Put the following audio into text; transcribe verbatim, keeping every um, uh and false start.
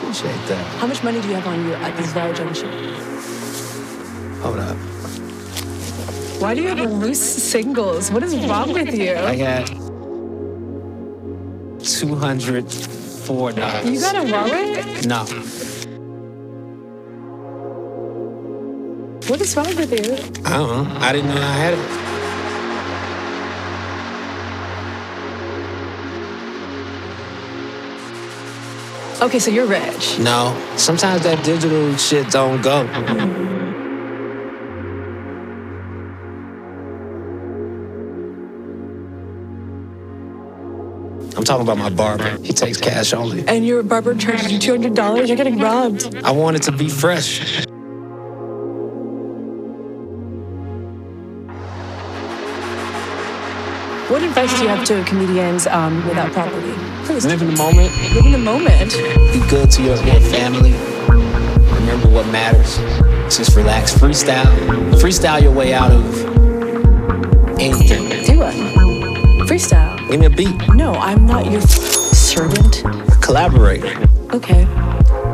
appreciate that. How much money do you have on you at this very junction? Hold up. Why do you have loose singles? What is wrong with you? I got two hundred four dollars. You got a wallet? No. What is wrong with you? I don't know. I didn't know I had it. Okay, so you're rich. No. Sometimes that digital shit don't go. I'm talking about my barber. He takes cash only. And your barber charges you two hundred dollars? You're getting robbed. I want it to be fresh. What advice do you have to comedians um, without property? Please. Live in the moment. Live in the moment. Be good to your, your family. Remember what matters. Just relax. Freestyle. Freestyle your way out of anything. Do it. Freestyle. Give me a beat. No, I'm not your servant. Collaborate. Okay.